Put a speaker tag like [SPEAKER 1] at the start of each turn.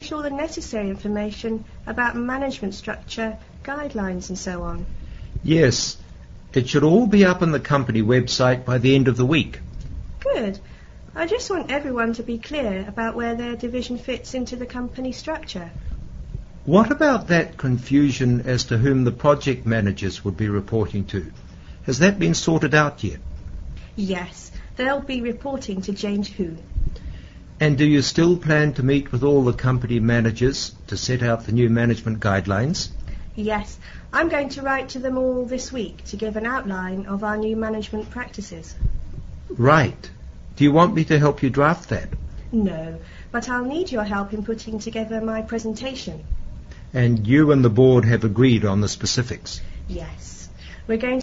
[SPEAKER 1] all the necessary information about management structure, guidelines and so on.
[SPEAKER 2] Yes, it should all be up on the company website by the end of the week.
[SPEAKER 1] Good. I just want everyone to be clear about where their division fits into the company structure.
[SPEAKER 2] What about that confusion as to whom the project managers would be reporting to? Has that been sorted out yet?
[SPEAKER 1] Yes, they'll be reporting to James Hu.
[SPEAKER 2] And do you still plan to meet with all the company managers to set out the new management guidelines?
[SPEAKER 1] Yes, I'm going to write to them all this week to give an outline of our new management practices.
[SPEAKER 2] Right. Do you want me to help you draft that?
[SPEAKER 1] No, but I'll need your help in putting together my presentation.
[SPEAKER 2] And you and the board have agreed on the specifics?
[SPEAKER 1] Yes. We're going